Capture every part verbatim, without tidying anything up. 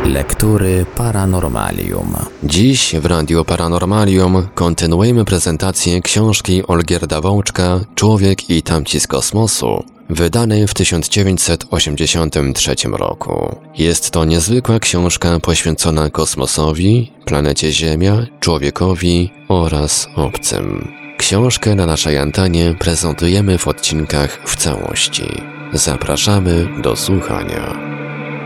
Lektury Paranormalium. Dziś w Radiu Paranormalium kontynuujemy prezentację książki Olgierda Wołczka Człowiek i tamci z kosmosu, wydanej w tysiąc dziewięćset osiemdziesiątym trzecim roku. Jest to niezwykła książka poświęcona kosmosowi, planecie Ziemia, człowiekowi oraz obcym. Książkę na naszej antenie prezentujemy w odcinkach w całości. Zapraszamy do słuchania.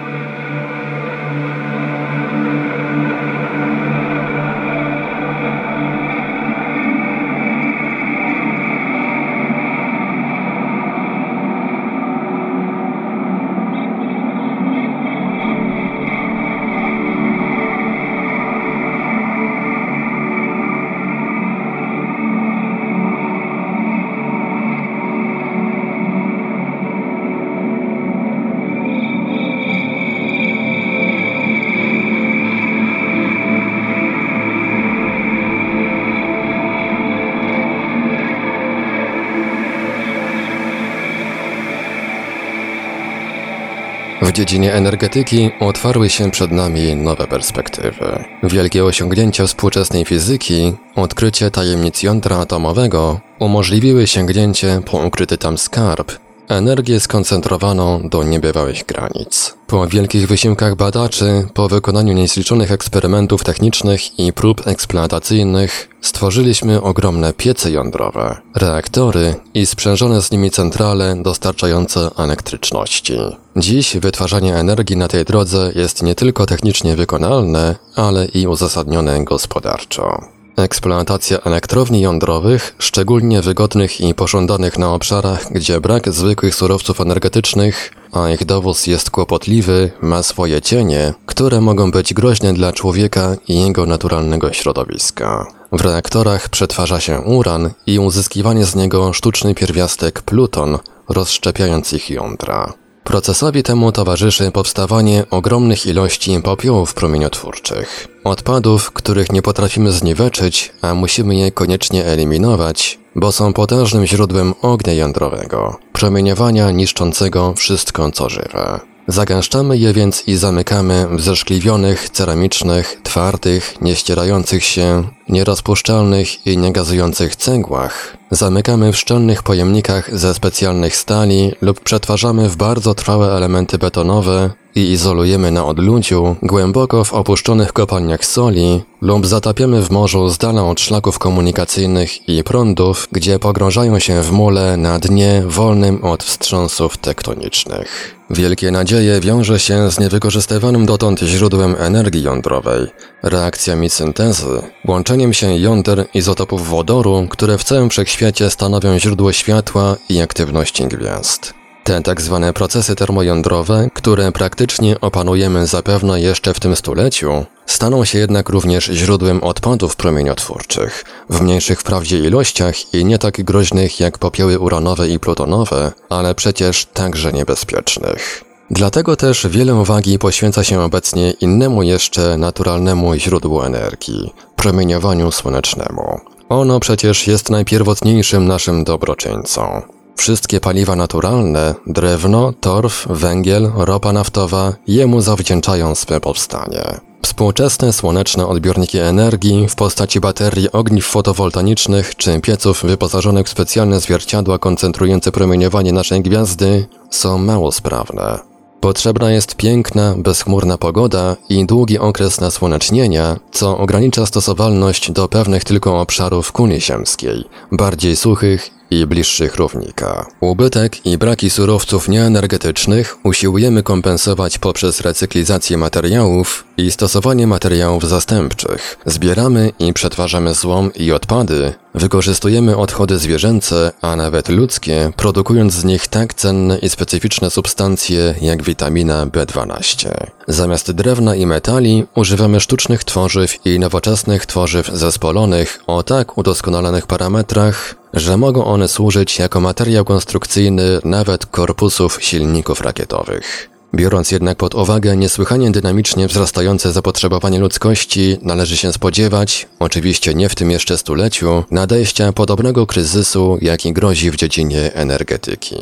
W dziedzinie energetyki otwarły się przed nami nowe perspektywy. Wielkie osiągnięcia współczesnej fizyki, odkrycie tajemnic jądra atomowego umożliwiły sięgnięcie po ukryty tam skarb, energię skoncentrowaną do niebywałych granic. Po wielkich wysiłkach badaczy, po wykonaniu niezliczonych eksperymentów technicznych i prób eksploatacyjnych, stworzyliśmy ogromne piece jądrowe, reaktory i sprzężone z nimi centrale dostarczające elektryczności. Dziś wytwarzanie energii na tej drodze jest nie tylko technicznie wykonalne, ale i uzasadnione gospodarczo. Eksploatacja elektrowni jądrowych, szczególnie wygodnych i pożądanych na obszarach, gdzie brak zwykłych surowców energetycznych, a ich dowóz jest kłopotliwy, ma swoje cienie, które mogą być groźne dla człowieka i jego naturalnego środowiska. W reaktorach przetwarza się uran i uzyskiwanie z niego sztuczny pierwiastek pluton, rozszczepiając ich jądra. Procesowi temu towarzyszy powstawanie ogromnych ilości popiołów promieniotwórczych, odpadów, których nie potrafimy zniweczyć, a musimy je koniecznie eliminować, bo są potężnym źródłem ognia jądrowego, promieniowania niszczącego wszystko co żywe. Zagęszczamy je więc i zamykamy w zeszkliwionych, ceramicznych, twardych, nieścierających się, nierozpuszczalnych i niegazujących cegłach. Zamykamy w szczelnych pojemnikach ze specjalnych stali lub przetwarzamy w bardzo trwałe elementy betonowe i izolujemy na odludziu, głęboko w opuszczonych kopalniach soli lub zatapiamy w morzu z dala od szlaków komunikacyjnych i prądów, gdzie pogrążają się w mule na dnie wolnym od wstrząsów tektonicznych. Wielkie nadzieje wiąże się z niewykorzystywanym dotąd źródłem energii jądrowej, reakcjami syntezy, łączeniem się jąder izotopów wodoru, które w całym wszechświecie stanowią źródło światła i aktywności gwiazd. Te tak zwane procesy termojądrowe, które praktycznie opanujemy zapewne jeszcze w tym stuleciu, staną się jednak również źródłem odpadów promieniotwórczych, w mniejszych wprawdzie ilościach i nie tak groźnych jak popioły uranowe i plutonowe, ale przecież także niebezpiecznych. Dlatego też wiele uwagi poświęca się obecnie innemu jeszcze naturalnemu źródłu energii – promieniowaniu słonecznemu. Ono przecież jest najpierwotniejszym naszym dobroczyńcą. Wszystkie paliwa naturalne, drewno, torf, węgiel, ropa naftowa jemu zawdzięczają swe powstanie. Współczesne słoneczne odbiorniki energii w postaci baterii ogniw fotowoltaicznych czy pieców wyposażonych w specjalne zwierciadła koncentrujące promieniowanie naszej gwiazdy są mało sprawne. Potrzebna jest piękna, bezchmurna pogoda i długi okres nasłonecznienia, co ogranicza stosowalność do pewnych tylko obszarów kuli ziemskiej, bardziej suchych i bliższych równika. Ubytek i braki surowców nieenergetycznych usiłujemy kompensować poprzez recyklizację materiałów i stosowanie materiałów zastępczych. Zbieramy i przetwarzamy złom i odpady, wykorzystujemy odchody zwierzęce, a nawet ludzkie, produkując z nich tak cenne i specyficzne substancje jak witamina B dwanaście. Zamiast drewna i metali używamy sztucznych tworzyw i nowoczesnych tworzyw zespolonych o tak udoskonalonych parametrach, że mogą one służyć jako materiał konstrukcyjny nawet korpusów silników rakietowych. Biorąc jednak pod uwagę niesłychanie dynamicznie wzrastające zapotrzebowanie ludzkości, należy się spodziewać, oczywiście nie w tym jeszcze stuleciu, nadejścia podobnego kryzysu, jaki grozi w dziedzinie energetyki.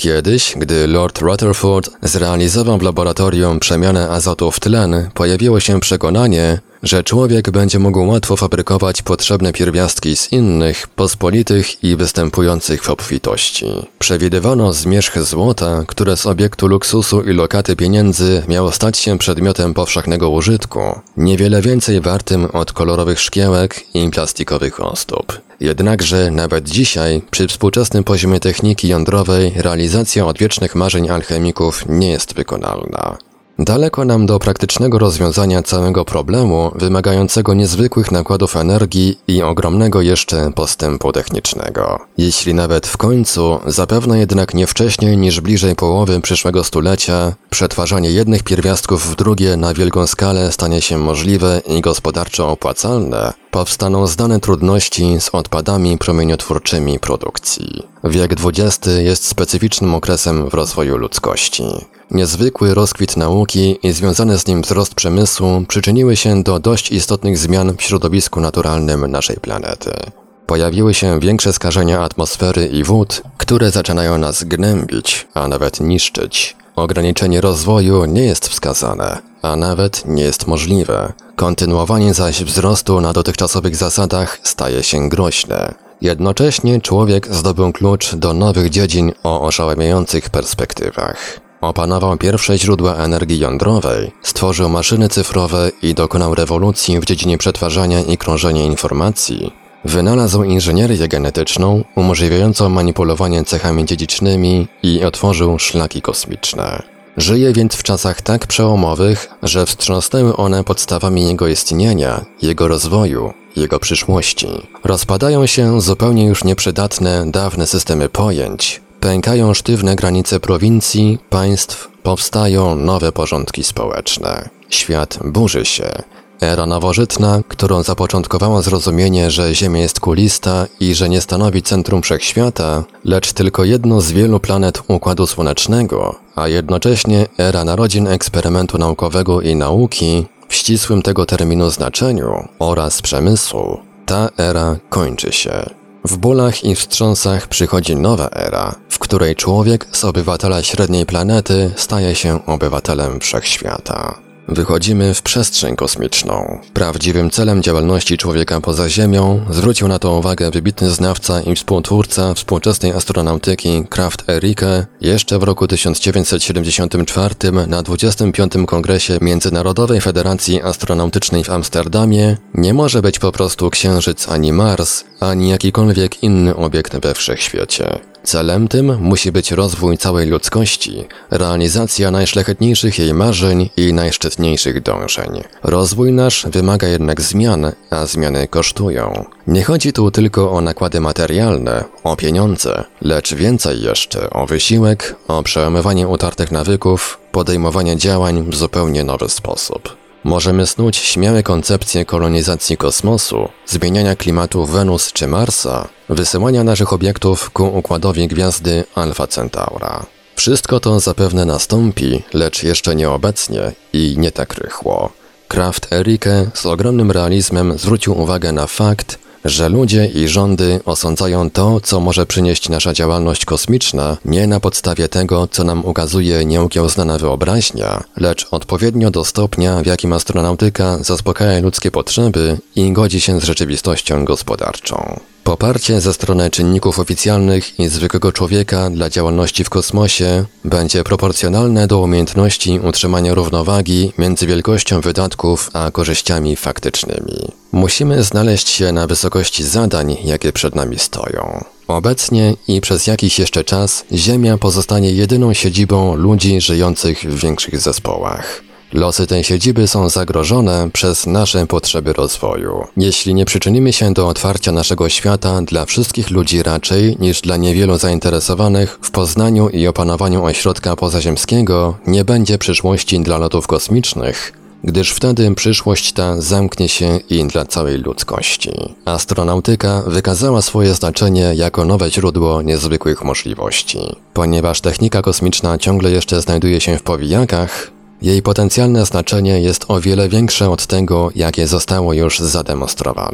Kiedyś, gdy Lord Rutherford zrealizował w laboratorium przemianę azotu w tlen, pojawiło się przekonanie, że człowiek będzie mógł łatwo fabrykować potrzebne pierwiastki z innych, pospolitych i występujących w obfitości. Przewidywano zmierzch złota, które z obiektu luksusu i lokaty pieniędzy miało stać się przedmiotem powszechnego użytku, niewiele więcej wartym od kolorowych szkiełek i plastikowych ozdób. Jednakże nawet dzisiaj, przy współczesnym poziomie techniki jądrowej, realizacja odwiecznych marzeń alchemików nie jest wykonalna. Daleko nam do praktycznego rozwiązania całego problemu, wymagającego niezwykłych nakładów energii i ogromnego jeszcze postępu technicznego. Jeśli nawet w końcu, zapewne jednak nie wcześniej niż bliżej połowy przyszłego stulecia, przetwarzanie jednych pierwiastków w drugie na wielką skalę stanie się możliwe i gospodarczo opłacalne, powstaną znane trudności z odpadami promieniotwórczymi produkcji. Wiek dwudziesty jest specyficznym okresem w rozwoju ludzkości. Niezwykły rozkwit nauki i związany z nim wzrost przemysłu przyczyniły się do dość istotnych zmian w środowisku naturalnym naszej planety. Pojawiły się większe skażenia atmosfery i wód, które zaczynają nas gnębić, a nawet niszczyć. Ograniczenie rozwoju nie jest wskazane, a nawet nie jest możliwe. Kontynuowanie zaś wzrostu na dotychczasowych zasadach staje się groźne. Jednocześnie człowiek zdobył klucz do nowych dziedzin o oszałamiających perspektywach. Opanował pierwsze źródła energii jądrowej, stworzył maszyny cyfrowe i dokonał rewolucji w dziedzinie przetwarzania i krążenia informacji. Wynalazł inżynierię genetyczną, umożliwiającą manipulowanie cechami dziedzicznymi i otworzył szlaki kosmiczne. Żyje więc w czasach tak przełomowych, że wstrząsnęły one podstawami jego istnienia, jego rozwoju, jego przyszłości. Rozpadają się zupełnie już nieprzydatne, dawne systemy pojęć. Pękają sztywne granice prowincji, państw, powstają nowe porządki społeczne. Świat burzy się. Era nowożytna, którą zapoczątkowało zrozumienie, że Ziemia jest kulista i że nie stanowi centrum wszechświata, lecz tylko jedną z wielu planet Układu Słonecznego, a jednocześnie era narodzin eksperymentu naukowego i nauki, w ścisłym tego terminu znaczeniu, oraz przemysłu, ta era kończy się. W bólach i wstrząsach przychodzi nowa era, w której człowiek z obywatela średniej planety staje się obywatelem wszechświata. Wychodzimy w przestrzeń kosmiczną. Prawdziwym celem działalności człowieka poza Ziemią zwrócił na to uwagę wybitny znawca i współtwórca współczesnej astronautyki Krafft Erike jeszcze w roku tysiąc dziewięćset siedemdziesiątym czwartym na dwudziestym piątym Kongresie Międzynarodowej Federacji Astronautycznej w Amsterdamie. Nie może być po prostu Księżyc ani Mars, ani jakikolwiek inny obiekt we wszechświecie. Celem tym musi być rozwój całej ludzkości, realizacja najszlachetniejszych jej marzeń i najszczytniejszych dążeń. Rozwój nasz wymaga jednak zmian, a zmiany kosztują. Nie chodzi tu tylko o nakłady materialne, o pieniądze, lecz więcej jeszcze o wysiłek, o przełamywanie utartych nawyków, podejmowanie działań w zupełnie nowy sposób. Możemy snuć śmiałe koncepcje kolonizacji kosmosu, zmieniania klimatu Wenus czy Marsa, wysyłania naszych obiektów ku układowi gwiazdy Alfa Centaura. Wszystko to zapewne nastąpi, lecz jeszcze nieobecnie i nie tak rychło. Krafft Erike z ogromnym realizmem zwrócił uwagę na fakt, że ludzie i rządy osądzają to, co może przynieść nasza działalność kosmiczna, nie na podstawie tego, co nam ukazuje nieukiełznana wyobraźnia, lecz odpowiednio do stopnia, w jakim astronautyka zaspokaja ludzkie potrzeby i godzi się z rzeczywistością gospodarczą. Poparcie ze strony czynników oficjalnych i zwykłego człowieka dla działalności w kosmosie będzie proporcjonalne do umiejętności utrzymania równowagi między wielkością wydatków a korzyściami faktycznymi. Musimy znaleźć się na wysokości zadań, jakie przed nami stoją. Obecnie i przez jakiś jeszcze czas Ziemia pozostanie jedyną siedzibą ludzi żyjących w większych zespołach. Losy tej siedziby są zagrożone przez nasze potrzeby rozwoju. Jeśli nie przyczynimy się do otwarcia naszego świata dla wszystkich ludzi raczej niż dla niewielu zainteresowanych w poznaniu i opanowaniu ośrodka pozaziemskiego, nie będzie przyszłości dla lotów kosmicznych, gdyż wtedy przyszłość ta zamknie się i dla całej ludzkości. Astronautyka wykazała swoje znaczenie jako nowe źródło niezwykłych możliwości. Ponieważ technika kosmiczna ciągle jeszcze znajduje się w powijakach, jej potencjalne znaczenie jest o wiele większe od tego, jakie zostało już zademonstrowane.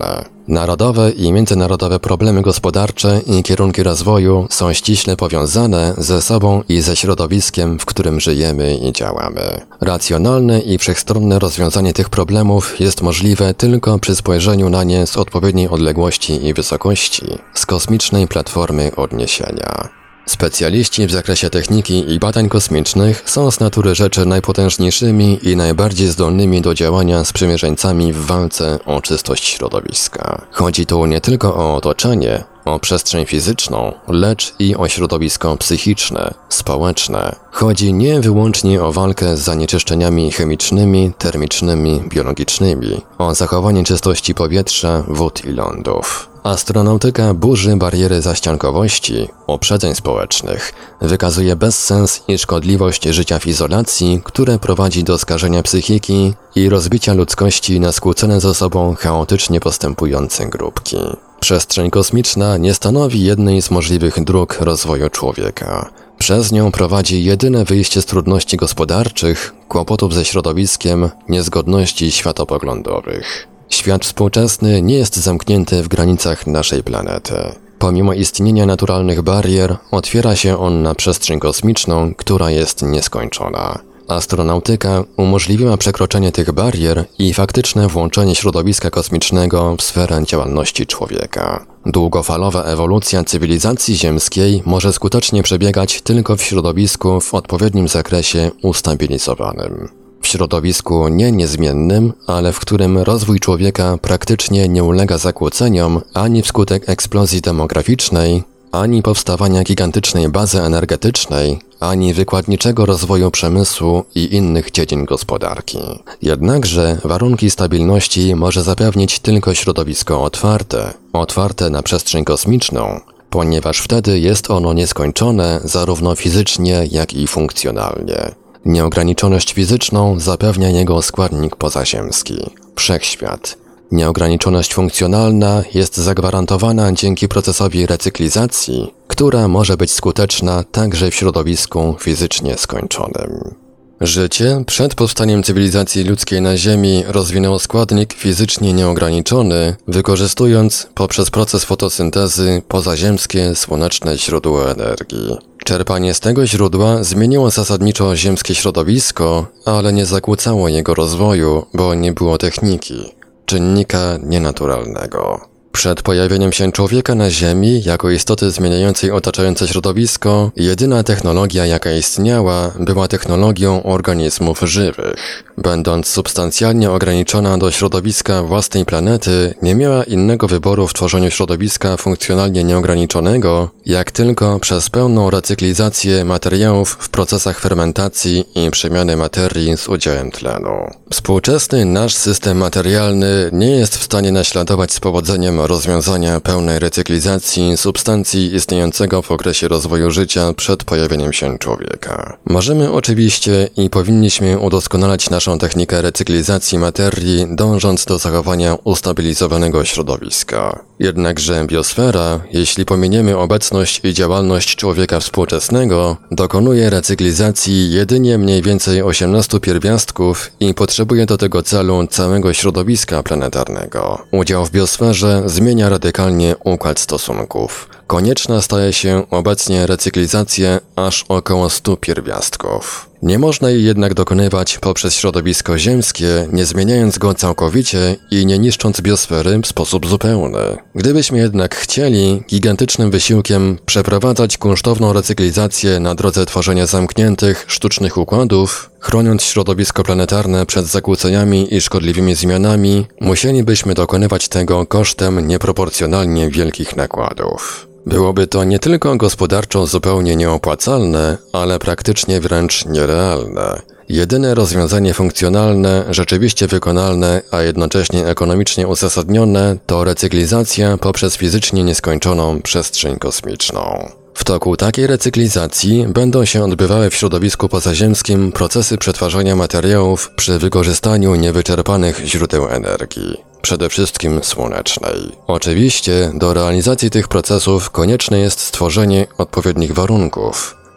Narodowe i międzynarodowe problemy gospodarcze i kierunki rozwoju są ściśle powiązane ze sobą i ze środowiskiem, w którym żyjemy i działamy. Racjonalne i wszechstronne rozwiązanie tych problemów jest możliwe tylko przy spojrzeniu na nie z odpowiedniej odległości i wysokości, z kosmicznej platformy odniesienia. Specjaliści w zakresie techniki i badań kosmicznych są z natury rzeczy najpotężniejszymi i najbardziej zdolnymi do działania sprzymierzeńcami w walce o czystość środowiska. Chodzi tu nie tylko o otoczenie, o przestrzeń fizyczną, lecz i o środowisko psychiczne, społeczne. Chodzi nie wyłącznie o walkę z zanieczyszczeniami chemicznymi, termicznymi, biologicznymi, o zachowanie czystości powietrza, wód i lądów. Astronautyka burzy bariery zaściankowości, uprzedzeń społecznych, wykazuje bezsens i szkodliwość życia w izolacji, które prowadzi do skażenia psychiki i rozbicia ludzkości na skłócone ze sobą chaotycznie postępujące grupki. Przestrzeń kosmiczna nie stanowi jednej z możliwych dróg rozwoju człowieka. Przez nią prowadzi jedyne wyjście z trudności gospodarczych, kłopotów ze środowiskiem, niezgodności światopoglądowych. Świat współczesny nie jest zamknięty w granicach naszej planety. Pomimo istnienia naturalnych barier, otwiera się on na przestrzeń kosmiczną, która jest nieskończona. Astronautyka umożliwiła przekroczenie tych barier i faktyczne włączenie środowiska kosmicznego w sferę działalności człowieka. Długofalowa ewolucja cywilizacji ziemskiej może skutecznie przebiegać tylko w środowisku w odpowiednim zakresie ustabilizowanym. W środowisku nie niezmiennym, ale w którym rozwój człowieka praktycznie nie ulega zakłóceniom ani wskutek eksplozji demograficznej, ani powstawania gigantycznej bazy energetycznej, ani wykładniczego rozwoju przemysłu i innych dziedzin gospodarki. Jednakże warunki stabilności może zapewnić tylko środowisko otwarte, otwarte na przestrzeń kosmiczną, ponieważ wtedy jest ono nieskończone zarówno fizycznie, jak i funkcjonalnie. Nieograniczoność fizyczną zapewnia jego składnik pozaziemski – wszechświat. Nieograniczoność funkcjonalna jest zagwarantowana dzięki procesowi recyklizacji, która może być skuteczna także w środowisku fizycznie skończonym. Życie przed powstaniem cywilizacji ludzkiej na Ziemi rozwinęło składnik fizycznie nieograniczony, wykorzystując poprzez proces fotosyntezy pozaziemskie słoneczne źródło energii. Czerpanie z tego źródła zmieniło zasadniczo ziemskie środowisko, ale nie zakłócało jego rozwoju, bo nie było techniki, czynnika nienaturalnego. Przed pojawieniem się człowieka na Ziemi jako istoty zmieniającej otaczające środowisko, jedyna technologia, jaka istniała, była technologią organizmów żywych. Będąc substancjalnie ograniczona do środowiska własnej planety, nie miała innego wyboru w tworzeniu środowiska funkcjonalnie nieograniczonego, jak tylko przez pełną recyklizację materiałów w procesach fermentacji i przemiany materii z udziałem tlenu. Współczesny nasz system materialny nie jest w stanie naśladować z powodzeniem rozwiązania pełnej recyklizacji substancji istniejącego w okresie rozwoju życia przed pojawieniem się człowieka. Możemy oczywiście i powinniśmy udoskonalać naszą technikę recyklizacji materii, dążąc do zachowania ustabilizowanego środowiska. Jednakże biosfera, jeśli pominiemy obecność i działalność człowieka współczesnego, dokonuje recyklizacji jedynie mniej więcej osiemnastu pierwiastków i potrzebuje do tego celu całego środowiska planetarnego. Udział w biosferze zmienia radykalnie układ stosunków. Konieczna staje się obecnie recyklizacja aż około stu pierwiastków. Nie można jej jednak dokonywać poprzez środowisko ziemskie, nie zmieniając go całkowicie i nie niszcząc biosfery w sposób zupełny. Gdybyśmy jednak chcieli gigantycznym wysiłkiem przeprowadzać kunsztowną recyklizację na drodze tworzenia zamkniętych, sztucznych układów, chroniąc środowisko planetarne przed zakłóceniami i szkodliwymi zmianami, musielibyśmy dokonywać tego kosztem nieproporcjonalnie wielkich nakładów. Byłoby to nie tylko gospodarczo zupełnie nieopłacalne, ale praktycznie wręcz nierealne. Jedyne rozwiązanie funkcjonalne, rzeczywiście wykonalne, a jednocześnie ekonomicznie uzasadnione to recyklizacja poprzez fizycznie nieskończoną przestrzeń kosmiczną. W toku takiej recyklizacji będą się odbywały w środowisku pozaziemskim procesy przetwarzania materiałów przy wykorzystaniu niewyczerpanych źródeł energii, przede wszystkim słonecznej. Oczywiście do realizacji tych procesów konieczne jest stworzenie odpowiednich warunków.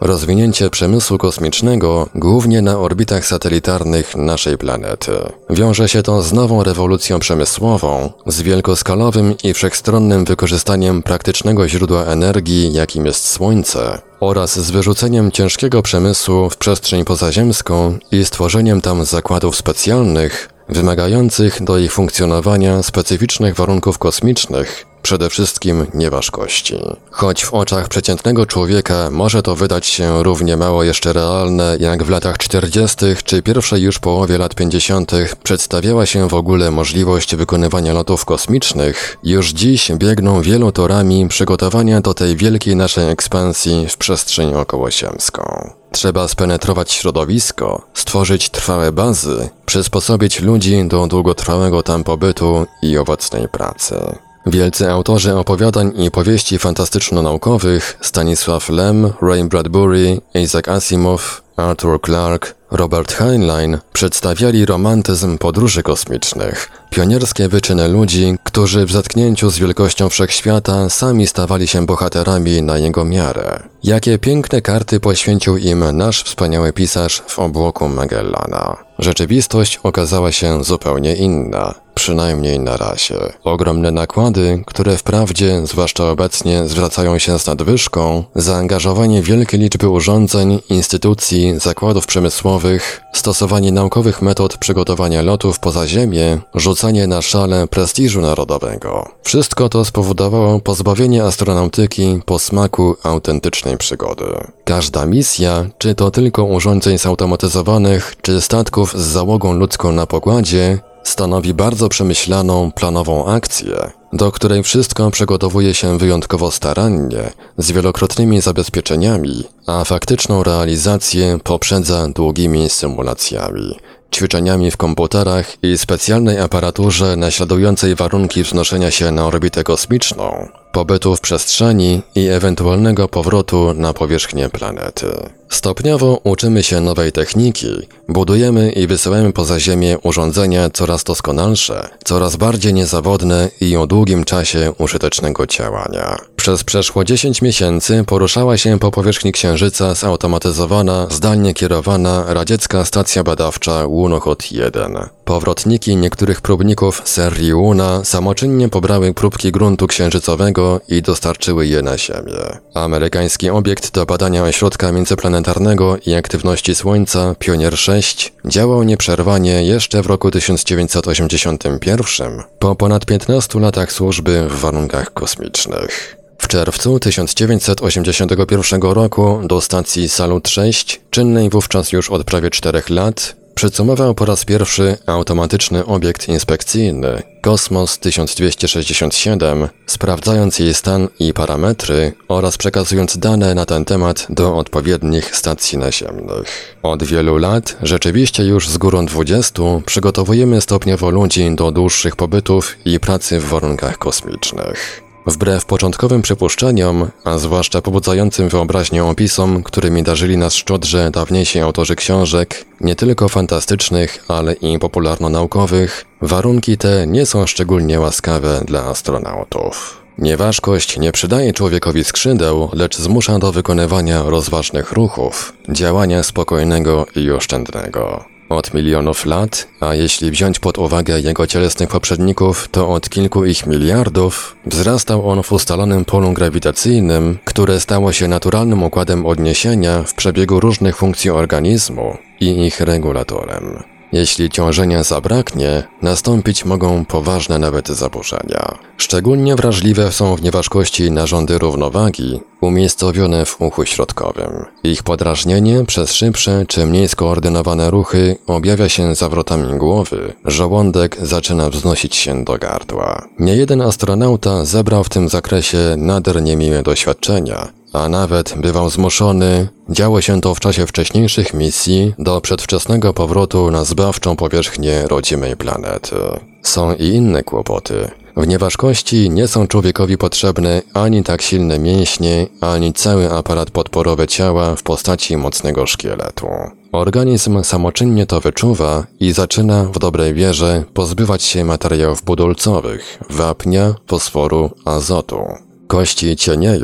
Rozwinięcie przemysłu kosmicznego, głównie na orbitach satelitarnych naszej planety. Wiąże się to z nową rewolucją przemysłową, z wielkoskalowym i wszechstronnym wykorzystaniem praktycznego źródła energii, jakim jest Słońce, oraz z wyrzuceniem ciężkiego przemysłu w przestrzeń pozaziemską i stworzeniem tam zakładów specjalnych, wymagających do ich funkcjonowania specyficznych warunków kosmicznych, przede wszystkim nieważkości. Choć w oczach przeciętnego człowieka może to wydać się równie mało jeszcze realne, jak w latach czterdziestych czy pierwszej już połowie lat pięćdziesiątych przedstawiała się w ogóle możliwość wykonywania lotów kosmicznych, już dziś biegną wielu torami przygotowania do tej wielkiej naszej ekspansji w przestrzeń okołoziemską. Trzeba spenetrować środowisko, stworzyć trwałe bazy, przysposobić ludzi do długotrwałego tam pobytu i owocnej pracy. Wielcy autorzy opowiadań i powieści fantastyczno-naukowych Stanisław Lem, Ray Bradbury, Isaac Asimov, Arthur Clarke, Robert Heinlein przedstawiali romantyzm podróży kosmicznych, pionierskie wyczyny ludzi, którzy w zetknięciu z wielkością wszechświata sami stawali się bohaterami na jego miarę. Jakie piękne karty poświęcił im nasz wspaniały pisarz w Obłoku Magellana. Rzeczywistość okazała się zupełnie inna, przynajmniej na razie. Ogromne nakłady, które wprawdzie, zwłaszcza obecnie, zwracają się z nadwyżką, zaangażowanie wielkiej liczby urządzeń, instytucji, zakładów przemysłowych, stosowanie naukowych metod przygotowania lotów poza Ziemię, rzucanie na szale prestiżu narodowego. Wszystko to spowodowało pozbawienie astronautyki posmaku autentycznej przygody. Każda misja, czy to tylko urządzeń zautomatyzowanych, czy statków z załogą ludzką na pokładzie, stanowi bardzo przemyślaną, planową akcję, do której wszystko przygotowuje się wyjątkowo starannie, z wielokrotnymi zabezpieczeniami, a faktyczną realizację poprzedza długimi symulacjami, ćwiczeniami w komputerach i specjalnej aparaturze naśladującej warunki wznoszenia się na orbitę kosmiczną, pobytu w przestrzeni i ewentualnego powrotu na powierzchnię planety. Stopniowo uczymy się nowej techniki, budujemy i wysyłamy poza Ziemię urządzenia coraz doskonalsze, coraz bardziej niezawodne i o długim czasie użytecznego działania. Przez przeszło dziesięć miesięcy poruszała się po powierzchni Księżyca zautomatyzowana, zdalnie kierowana radziecka stacja badawcza Łunochod jeden. Powrotniki niektórych próbników serii Łuna samoczynnie pobrały próbki gruntu księżycowego i dostarczyły je na Ziemię. Amerykański obiekt do badania ośrodka międzyplanetarnego i aktywności Słońca, Pionier sześć, działał nieprzerwanie jeszcze w roku tysiąc dziewięćset osiemdziesiątym pierwszym, po ponad piętnastu latach służby w warunkach kosmicznych. W czerwcu tysiąc dziewięćset osiemdziesiątego pierwszego roku do stacji Salut sześć, czynnej wówczas już od prawie czterech lat, przycumował po raz pierwszy automatyczny obiekt inspekcyjny Kosmos tysiąc dwieście sześćdziesiąt siedem, sprawdzając jej stan i parametry oraz przekazując dane na ten temat do odpowiednich stacji naziemnych. Od wielu lat, rzeczywiście już z górą dwudziestu, przygotowujemy stopniowo ludzi do dłuższych pobytów i pracy w warunkach kosmicznych. Wbrew początkowym przypuszczeniom, a zwłaszcza pobudzającym wyobraźnię opisom, którymi darzyli nas szczodrze dawniejsi autorzy książek, nie tylko fantastycznych, ale i popularno-naukowych, warunki te nie są szczególnie łaskawe dla astronautów. Nieważkość nie przydaje człowiekowi skrzydeł, lecz zmusza do wykonywania rozważnych ruchów, działania spokojnego i oszczędnego. Od milionów lat, a jeśli wziąć pod uwagę jego cielesnych poprzedników, to od kilku ich miliardów, wzrastał on w ustalonym polu grawitacyjnym, które stało się naturalnym układem odniesienia w przebiegu różnych funkcji organizmu i ich regulatorem. Jeśli ciążenia zabraknie, nastąpić mogą poważne nawet zaburzenia. Szczególnie wrażliwe są w nieważkości narządy równowagi, umiejscowione w uchu środkowym. Ich podrażnienie przez szybsze czy mniej skoordynowane ruchy objawia się zawrotami głowy, żołądek zaczyna wznosić się do gardła. Niejeden astronauta zebrał w tym zakresie nader niemiłe doświadczenia, a nawet bywał zmuszony, działo się to w czasie wcześniejszych misji, do przedwczesnego powrotu na zbawczą powierzchnię rodzimej planety. Są i inne kłopoty. W nieważkości nie są człowiekowi potrzebne ani tak silne mięśnie, ani cały aparat podporowy ciała w postaci mocnego szkieletu. Organizm samoczynnie to wyczuwa i zaczyna w dobrej wierze pozbywać się materiałów budulcowych, wapnia, fosforu, azotu. Kości cienieją,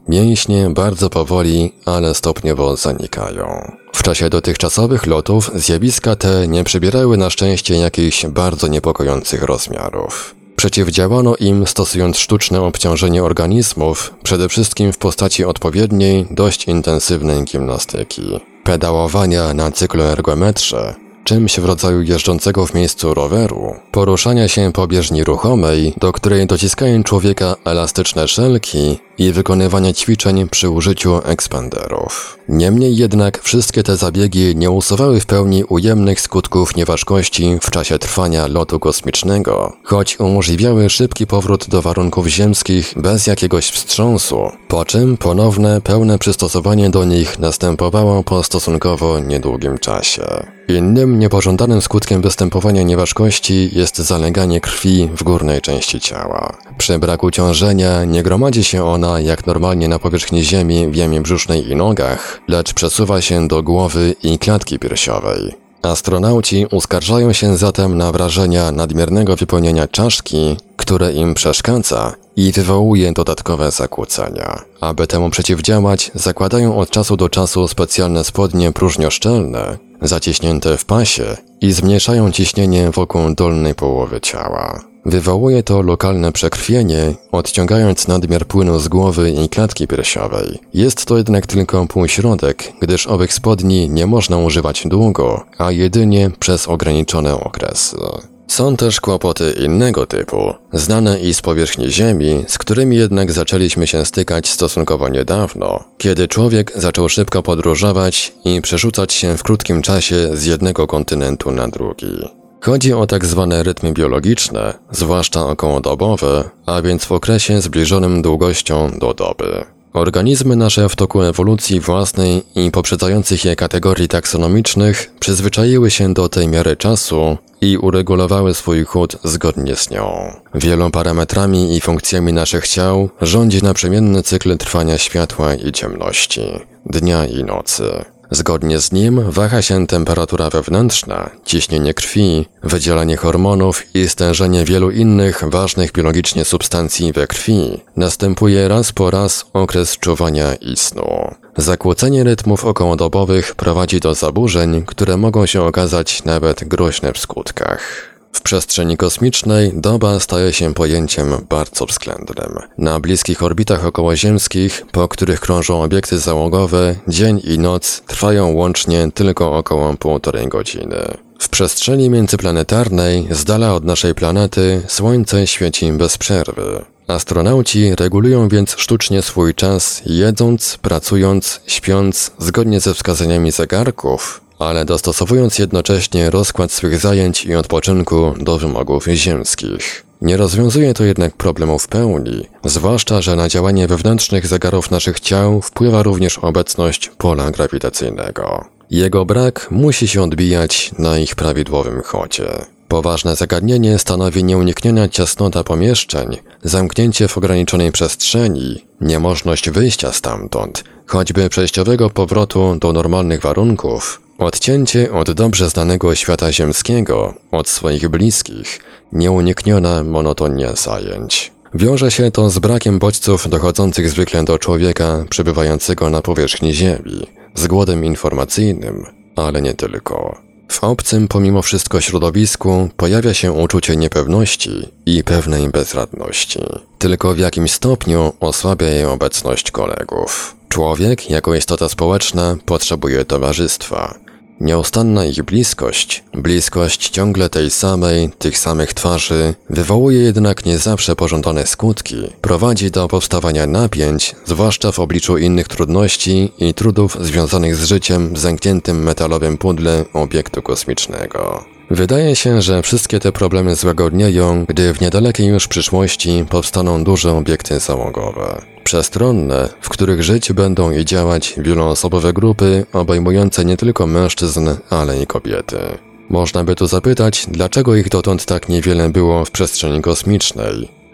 Mięśnie bardzo powoli, ale stopniowo zanikają. W czasie dotychczasowych lotów zjawiska te nie przybierały na szczęście jakichś bardzo niepokojących rozmiarów. Przeciwdziałano im stosując sztuczne obciążenie organizmów, przede wszystkim w postaci odpowiedniej, dość intensywnej gimnastyki. Pedałowania na cykloergometrze, czymś w rodzaju jeżdżącego w miejscu roweru, poruszania się po bieżni ruchomej, do której dociskają człowieka elastyczne szelki i wykonywania ćwiczeń przy użyciu ekspanderów. Niemniej jednak wszystkie te zabiegi nie usuwały w pełni ujemnych skutków nieważkości w czasie trwania lotu kosmicznego, choć umożliwiały szybki powrót do warunków ziemskich bez jakiegoś wstrząsu, po czym ponowne, pełne przystosowanie do nich następowało po stosunkowo niedługim czasie. Innym niepożądanym skutkiem występowania nieważkości jest zaleganie krwi w górnej części ciała. Przy braku ciążenia nie gromadzi się ona jak normalnie na powierzchni ziemi w jamie brzusznej i nogach, lecz przesuwa się do głowy i klatki piersiowej. Astronauci uskarżają się zatem na wrażenia nadmiernego wypełnienia czaszki, które im przeszkadza i wywołuje dodatkowe zakłócenia. Aby temu przeciwdziałać, zakładają od czasu do czasu specjalne spodnie próżnioszczelne, zaciśnięte w pasie i zmniejszają ciśnienie wokół dolnej połowy ciała. Wywołuje to lokalne przekrwienie, odciągając nadmiar płynu z głowy i klatki piersiowej. Jest to jednak tylko półśrodek, gdyż owych spodni nie można używać długo, a jedynie przez ograniczone okresy. Są też kłopoty innego typu, znane i z powierzchni Ziemi, z którymi jednak zaczęliśmy się stykać stosunkowo niedawno, kiedy człowiek zaczął szybko podróżować i przerzucać się w krótkim czasie z jednego kontynentu na drugi. Chodzi o tak zwane rytmy biologiczne, zwłaszcza okołodobowe, a więc w okresie zbliżonym długością do doby. Organizmy nasze w toku ewolucji własnej i poprzedzających je kategorii taksonomicznych przyzwyczaiły się do tej miary czasu i uregulowały swój chód zgodnie z nią. Wielu parametrami i funkcjami naszych ciał rządzi naprzemienny cykl trwania światła i ciemności, dnia i nocy. Zgodnie z nim waha się temperatura wewnętrzna, ciśnienie krwi, wydzielanie hormonów i stężenie wielu innych ważnych biologicznie substancji we krwi. Następuje raz po raz okres czuwania i snu. Zakłócenie rytmów okołodobowych prowadzi do zaburzeń, które mogą się okazać nawet groźne w skutkach. W przestrzeni kosmicznej doba staje się pojęciem bardzo względnym. Na bliskich orbitach okołoziemskich, po których krążą obiekty załogowe, dzień i noc trwają łącznie tylko około półtorej godziny. W przestrzeni międzyplanetarnej, z dala od naszej planety, Słońce świeci bez przerwy. Astronauci regulują więc sztucznie swój czas, jedząc, pracując, śpiąc, zgodnie ze wskazaniami zegarków, ale dostosowując jednocześnie rozkład swych zajęć i odpoczynku do wymogów ziemskich. Nie rozwiązuje to jednak problemu w pełni, zwłaszcza że na działanie wewnętrznych zegarów naszych ciał wpływa również obecność pola grawitacyjnego. Jego brak musi się odbijać na ich prawidłowym chodzie. Poważne zagadnienie stanowi nieunikniona ciasnota pomieszczeń, zamknięcie w ograniczonej przestrzeni, niemożność wyjścia stamtąd, choćby przejściowego powrotu do normalnych warunków, odcięcie od dobrze znanego świata ziemskiego, od swoich bliskich, nieunikniona monotonia zajęć. Wiąże się to z brakiem bodźców dochodzących zwykle do człowieka przebywającego na powierzchni Ziemi, z głodem informacyjnym, ale nie tylko. W obcym pomimo wszystko środowisku pojawia się uczucie niepewności i pewnej bezradności. Tylko w jakimś stopniu osłabia jej obecność kolegów. Człowiek, jako istota społeczna, potrzebuje towarzystwa. Nieustanna ich bliskość, bliskość ciągle tej samej, tych samych twarzy, wywołuje jednak nie zawsze pożądane skutki, prowadzi do powstawania napięć, zwłaszcza w obliczu innych trudności i trudów związanych z życiem w zamkniętym metalowym pudle obiektu kosmicznego. Wydaje się, że wszystkie te problemy złagodnieją, gdy w niedalekiej już przyszłości powstaną duże obiekty załogowe. Przestronne, w których żyć będą i działać wieloosobowe grupy obejmujące nie tylko mężczyzn, ale i kobiety. Można by tu zapytać, dlaczego ich dotąd tak niewiele było w przestrzeni kosmicznej.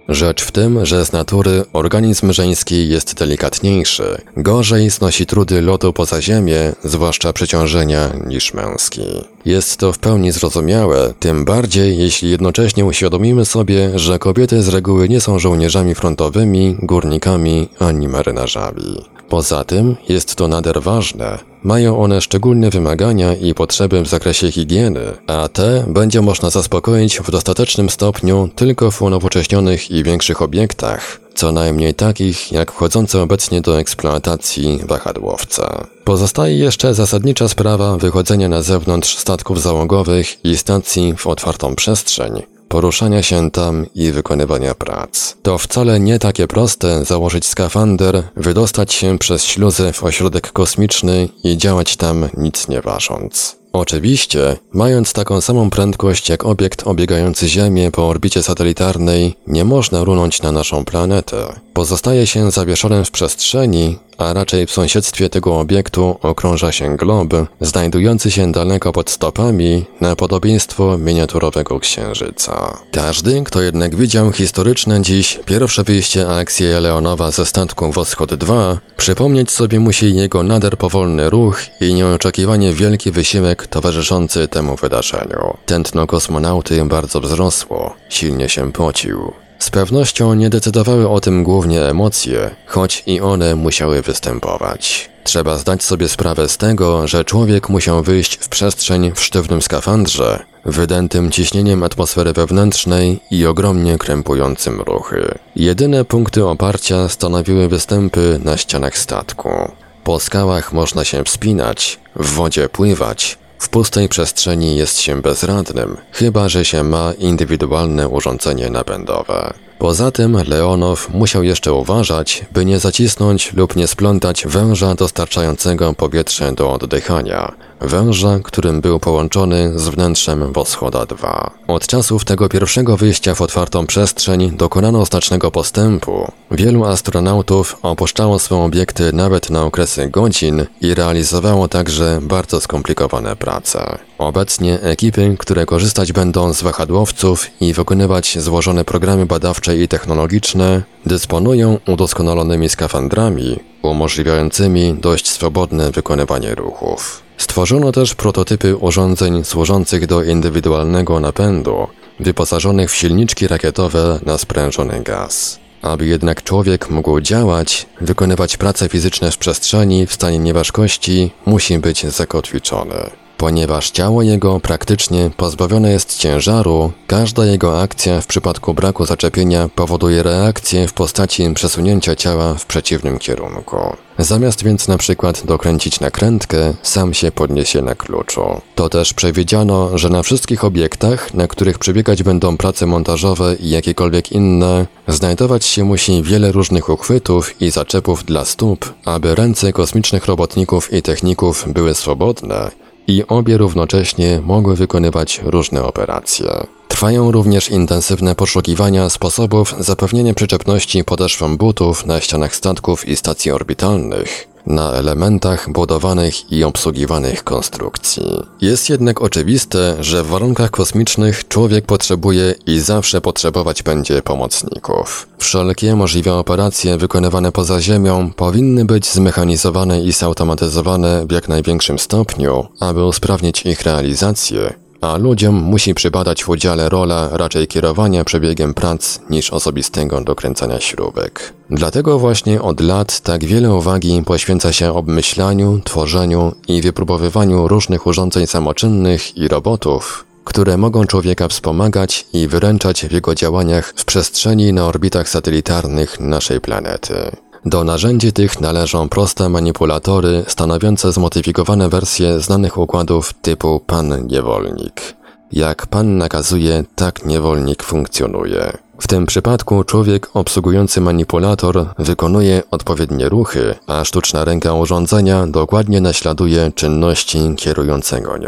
Rzecz w tym, że z natury organizm żeński jest delikatniejszy, gorzej znosi trudy lotu poza ziemię, zwłaszcza przeciążenia, niż męski. Jest to w pełni zrozumiałe, tym bardziej jeśli jednocześnie uświadomimy sobie, że kobiety z reguły nie są żołnierzami frontowymi, górnikami ani marynarzami. Poza tym jest to nader ważne. Mają one szczególne wymagania i potrzeby w zakresie higieny, a te będzie można zaspokoić w dostatecznym stopniu tylko w unowocześnionych i większych obiektach, co najmniej takich jak wchodzące obecnie do eksploatacji wahadłowce. Pozostaje jeszcze zasadnicza sprawa wychodzenia na zewnątrz statków załogowych i stacji w otwartą przestrzeń, poruszania się tam i wykonywania prac. To wcale nie takie proste założyć skafander, wydostać się przez śluzę w ośrodek kosmiczny i działać tam nic nie ważąc. Oczywiście, mając taką samą prędkość jak obiekt obiegający Ziemię po orbicie satelitarnej, nie można runąć na naszą planetę. Pozostaje się zawieszonym w przestrzeni, a raczej w sąsiedztwie tego obiektu okrąża się glob, znajdujący się daleko pod stopami, na podobieństwo miniaturowego księżyca. Każdy, kto jednak widział historyczne dziś pierwsze wyjście Aleksieja Leonowa ze statku Woschod dwa, przypomnieć sobie musi jego nader powolny ruch i nieoczekiwanie wielki wysiłek towarzyszący temu wydarzeniu. Tętno kosmonauty bardzo wzrosło, silnie się pocił. Z pewnością nie decydowały o tym głównie emocje, choć i one musiały występować. Trzeba zdać sobie sprawę z tego, że człowiek musiał wyjść w przestrzeń w sztywnym skafandrze, wydętym ciśnieniem atmosfery wewnętrznej i ogromnie krępującym ruchy. Jedyne punkty oparcia stanowiły występy na ścianach statku. Po skałach można się wspinać, w wodzie pływać, w pustej przestrzeni jest się bezradnym, chyba że się ma indywidualne urządzenie napędowe. Poza tym Leonow musiał jeszcze uważać, by nie zacisnąć lub nie splątać węża dostarczającego powietrze do oddychania, węża, którym był połączony z wnętrzem Woschoda dwa. Od czasów tego pierwszego wyjścia w otwartą przestrzeń dokonano znacznego postępu. Wielu astronautów opuszczało swoje obiekty nawet na okresy godzin i realizowało także bardzo skomplikowane prace. Obecnie ekipy, które korzystać będą z wahadłowców i wykonywać złożone programy badawcze i technologiczne, dysponują udoskonalonymi skafandrami, umożliwiającymi dość swobodne wykonywanie ruchów. Stworzono też prototypy urządzeń służących do indywidualnego napędu, wyposażonych w silniczki rakietowe na sprężony gaz. Aby jednak człowiek mógł działać, wykonywać prace fizyczne w przestrzeni w stanie nieważkości, musi być zakotwiczony. Ponieważ ciało jego praktycznie pozbawione jest ciężaru, każda jego akcja w przypadku braku zaczepienia powoduje reakcję w postaci przesunięcia ciała w przeciwnym kierunku. Zamiast więc na przykład dokręcić nakrętkę, sam się podniesie na kluczu. To też przewidziano, że na wszystkich obiektach, na których przebiegać będą prace montażowe i jakiekolwiek inne, znajdować się musi wiele różnych uchwytów i zaczepów dla stóp, aby ręce kosmicznych robotników i techników były swobodne i obie równocześnie mogły wykonywać różne operacje. Trwają również intensywne poszukiwania sposobów zapewnienia przyczepności podeszwom butów na ścianach statków i stacji orbitalnych, na elementach budowanych i obsługiwanych konstrukcji. Jest jednak oczywiste, że w warunkach kosmicznych człowiek potrzebuje i zawsze potrzebować będzie pomocników. Wszelkie możliwe operacje wykonywane poza Ziemią powinny być zmechanizowane i zautomatyzowane w jak największym stopniu, aby usprawnić ich realizację, a ludziom musi przypadać w udziale rola raczej kierowania przebiegiem prac niż osobistego dokręcania śrubek. Dlatego właśnie od lat tak wiele uwagi poświęca się obmyślaniu, tworzeniu i wypróbowywaniu różnych urządzeń samoczynnych i robotów, które mogą człowieka wspomagać i wyręczać w jego działaniach w przestrzeni na orbitach satelitarnych naszej planety. Do narzędzi tych należą proste manipulatory stanowiące zmodyfikowane wersje znanych układów typu pan-niewolnik. Jak pan nakazuje, tak niewolnik funkcjonuje. W tym przypadku człowiek obsługujący manipulator wykonuje odpowiednie ruchy, a sztuczna ręka urządzenia dokładnie naśladuje czynności kierującego nią.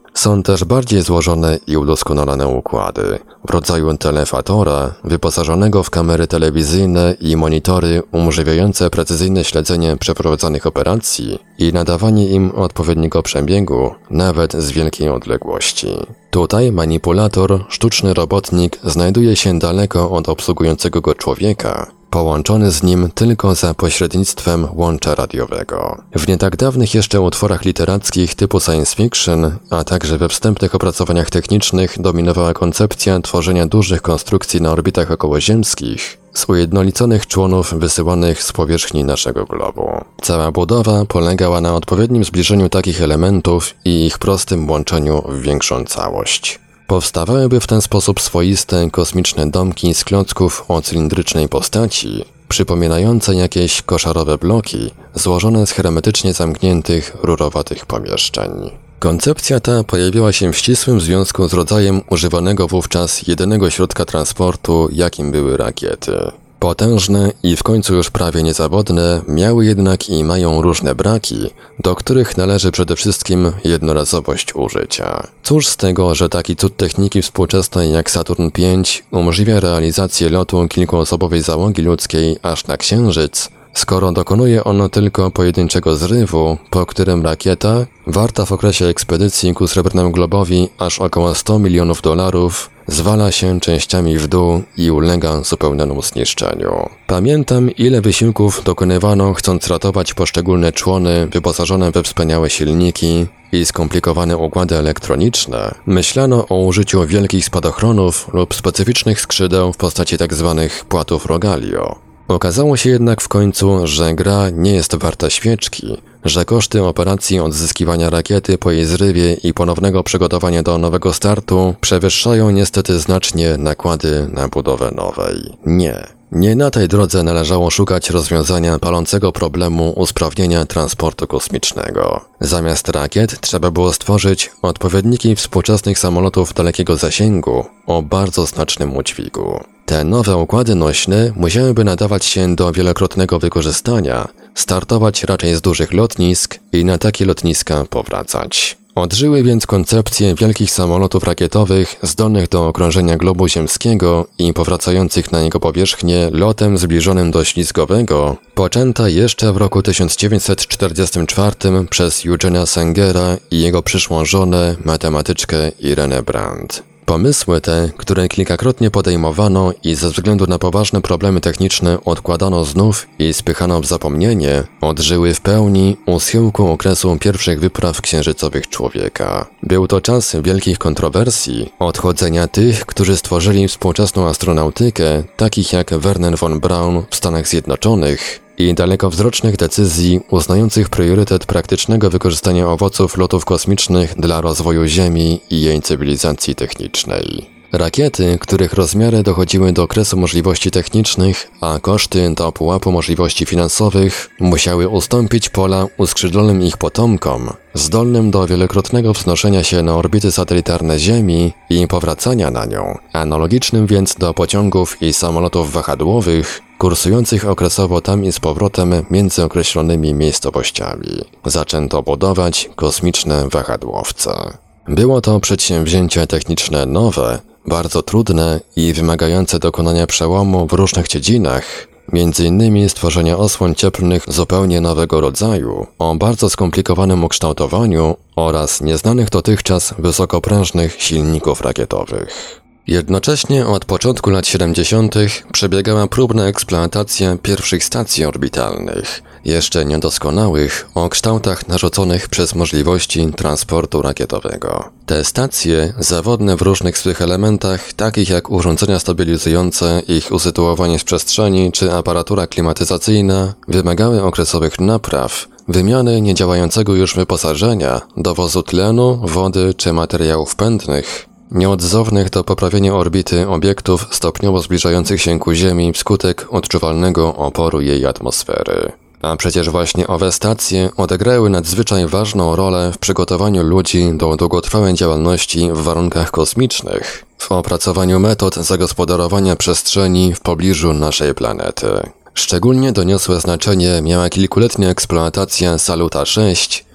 Są też bardziej złożone i udoskonalone układy, w rodzaju telefatora, wyposażonego w kamery telewizyjne i monitory umożliwiające precyzyjne śledzenie przeprowadzanych operacji i nadawanie im odpowiedniego przebiegu, nawet z wielkiej odległości. Tutaj manipulator, sztuczny robotnik, znajduje się daleko od obsługującego go człowieka, połączony z nim tylko za pośrednictwem łącza radiowego. W nie tak dawnych jeszcze utworach literackich typu science fiction, a także we wstępnych opracowaniach technicznych dominowała koncepcja tworzenia dużych konstrukcji na orbitach okołoziemskich z ujednoliconych członów wysyłanych z powierzchni naszego globu. Cała budowa polegała na odpowiednim zbliżeniu takich elementów i ich prostym łączeniu w większą całość. Powstawałyby w ten sposób swoiste kosmiczne domki z klocków o cylindrycznej postaci, przypominające jakieś koszarowe bloki złożone z hermetycznie zamkniętych, rurowatych pomieszczeń. Koncepcja ta pojawiła się w ścisłym związku z rodzajem używanego wówczas jedynego środka transportu, jakim były rakiety. Potężne i w końcu już prawie niezawodne, miały jednak i mają różne braki, do których należy przede wszystkim jednorazowość użycia. Cóż z tego, że taki cud techniki współczesnej jak Saturn pięć umożliwia realizację lotu kilkuosobowej załogi ludzkiej aż na Księżyc, skoro dokonuje ono tylko pojedynczego zrywu, po którym rakieta, warta w okresie ekspedycji ku Srebrnemu Globowi aż około sto milionów dolarów, zwala się częściami w dół i ulega zupełnemu zniszczeniu. Pamiętam, ile wysiłków dokonywano, chcąc ratować poszczególne człony wyposażone we wspaniałe silniki i skomplikowane układy elektroniczne. Myślano o użyciu wielkich spadochronów lub specyficznych skrzydeł w postaci tzw. płatów Rogalio. Okazało się jednak w końcu, że gra nie jest warta świeczki, że koszty operacji odzyskiwania rakiety po jej zrywie i ponownego przygotowania do nowego startu przewyższają niestety znacznie nakłady na budowę nowej. Nie. Nie na tej drodze należało szukać rozwiązania palącego problemu usprawnienia transportu kosmicznego. Zamiast rakiet trzeba było stworzyć odpowiedniki współczesnych samolotów dalekiego zasięgu o bardzo znacznym udźwigu. Te nowe układy nośne musiałyby nadawać się do wielokrotnego wykorzystania, startować raczej z dużych lotnisk i na takie lotniska powracać. Odżyły więc koncepcje wielkich samolotów rakietowych zdolnych do okrążenia globu ziemskiego i powracających na jego powierzchnię lotem zbliżonym do ślizgowego, poczęta jeszcze w roku tysiąc dziewięćset czterdziestym czwartym przez Eugena Sengera i jego przyszłą żonę, matematyczkę Irenę Brandt. Pomysły te, które kilkakrotnie podejmowano i ze względu na poważne problemy techniczne odkładano znów i spychano w zapomnienie, odżyły w pełni u schyłku okresu pierwszych wypraw księżycowych człowieka. Był to czas wielkich kontrowersji, odchodzenia tych, którzy stworzyli współczesną astronautykę, takich jak Wernher von Braun w Stanach Zjednoczonych, i dalekowzrocznych decyzji uznających priorytet praktycznego wykorzystania owoców lotów kosmicznych dla rozwoju Ziemi i jej cywilizacji technicznej. Rakiety, których rozmiary dochodziły do kresu możliwości technicznych, a koszty do pułapu możliwości finansowych, musiały ustąpić pola uskrzydlonym ich potomkom, zdolnym do wielokrotnego wznoszenia się na orbity satelitarne Ziemi i powracania na nią, analogicznym więc do pociągów i samolotów wahadłowych, kursujących okresowo tam i z powrotem między określonymi miejscowościami. Zaczęto budować kosmiczne wahadłowce. Było to przedsięwzięcie techniczne nowe, bardzo trudne i wymagające dokonania przełomu w różnych dziedzinach, między innymi stworzenia osłon cieplnych zupełnie nowego rodzaju, o bardzo skomplikowanym ukształtowaniu oraz nieznanych dotychczas wysokoprężnych silników rakietowych. Jednocześnie od początku lat siedemdziesiątych przebiegała próbna eksploatacja pierwszych stacji orbitalnych, jeszcze niedoskonałych, o kształtach narzuconych przez możliwości transportu rakietowego. Te stacje, zawodne w różnych swych elementach, takich jak urządzenia stabilizujące, ich usytuowanie w przestrzeni czy aparatura klimatyzacyjna, wymagały okresowych napraw, wymiany niedziałającego już wyposażenia, dowozu tlenu, wody czy materiałów pędnych, nieodzownych do poprawienia orbity obiektów stopniowo zbliżających się ku Ziemi wskutek odczuwalnego oporu jej atmosfery. A przecież właśnie owe stacje odegrały nadzwyczaj ważną rolę w przygotowaniu ludzi do długotrwałej działalności w warunkach kosmicznych, w opracowaniu metod zagospodarowania przestrzeni w pobliżu naszej planety. Szczególnie doniosłe znaczenie miała kilkuletnia eksploatacja Saluta sześć,